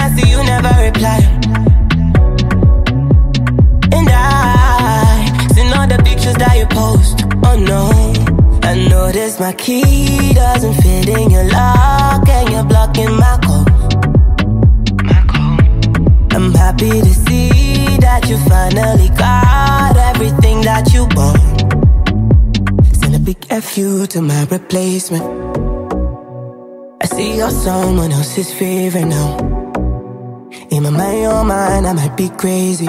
see you never reply. And I seen all the pictures that you post. Oh no, I noticed my key doesn't fit in your lock, and you're blocking my code. I'm happy to see that you finally got everything that you want. Send a big FU to my replacement. I see you're someone else's favorite now. In my mind, your mind, I might be crazy.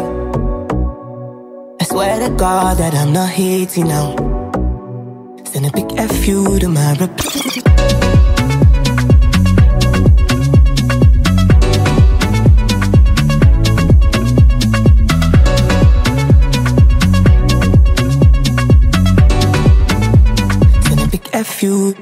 I swear to God that I'm not hating now. Send a big FU to my replacement. FU.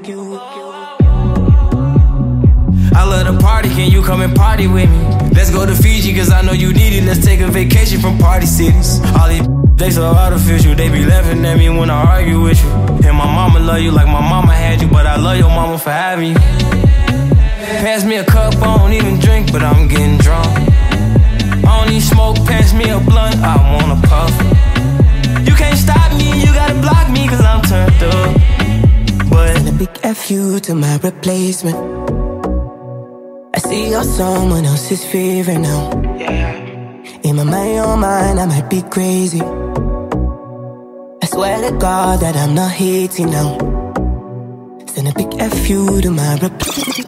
I love the party, can you come and party with me? Let's go to Fiji, cause I know you need it. Let's take a vacation from party cities. All these they so artificial, they be laughing at me when I argue with you. And my mama love you like my mama had you, but I love your mama for having you. Pass me a cup, I don't even drink, but I'm getting drunk. I don't need smoke, pass me a blunt, I wanna puff. You can't stop me, you gotta block me, cause I'm turned up. Send a big FU to my replacement. I see you're someone else's favorite now. In my mind, your mind, I might be crazy. I swear to God that I'm not hating now. Send a big FU to my replacement.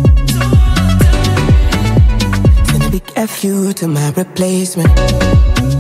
FU to my replacement.